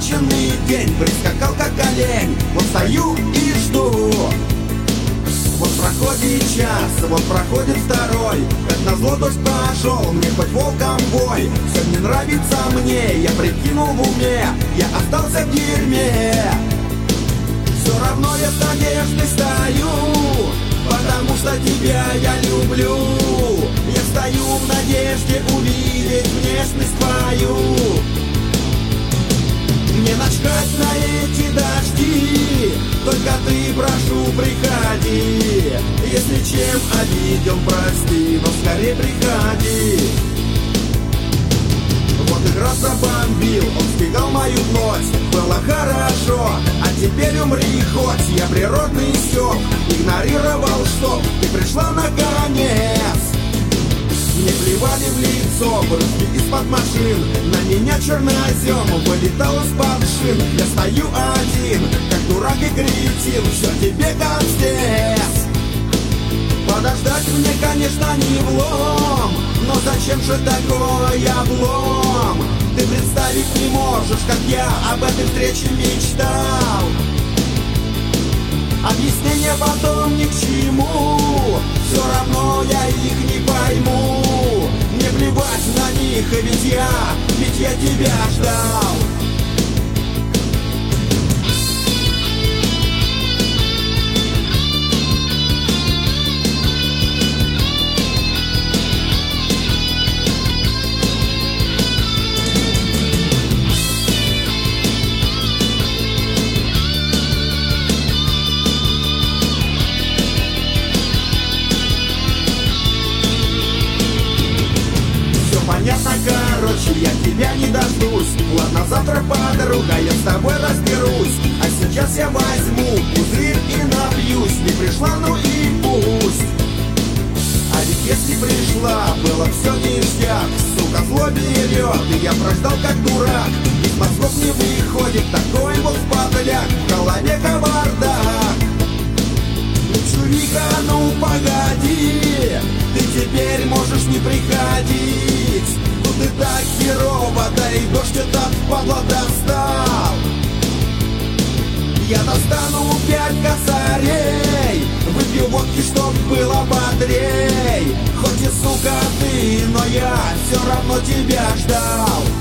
назначенный день прискакал как олень. Вот стою и жду. Вот проходит час, вот проходит второй. Как назло дождь пошел, мне хоть волком бой. Все не нравится мне, я прикинул в уме, я остался в дерьме. Все равно я с надеждой стою, потому что тебя я люблю. Я стою в надежде увидеть внешность твою. Мне начхать на эти дожди, только ты, прошу, приходи. Если чем обидел, прости, но скорее приходи. Вот и град забомбил, он сбегал мою плоть. Было хорошо, а теперь умри хоть. Я природный стёб, игнорировал, что ты пришла наконец. Мне плевали в лицо брызги из-под машин. На меня чернозем вылетал из-под шин. Я стою один, как дурак и кретин. Все тебе констец. Подождать мне, конечно, не влом, но зачем же такой облом? Ты представить не можешь, как я об этой встрече мечтал. Объяснения потом ни к чему, все равно я их не пойму. Мне плевать на них, ведь я тебя ждал. Понятно, короче, я тебя не дождусь. Ладно, завтра, подруга, я с тобой разберусь. А сейчас я возьму пузырь и напьюсь. Не пришла, ну и пусть. А ведь если пришла, было все ништяк. Сука, зло берет, и я прождал как дурак. Из мозгов не выходит такой вот подляк. В голове кавардак. Чувика, ну погоди, ты теперь можешь не приходить. Тут и так херово, да и дождь этот падла достал. Я достану 5 косарей, выпью водки, чтоб было бодрей. Хоть и сука ты, но я все равно тебя ждал.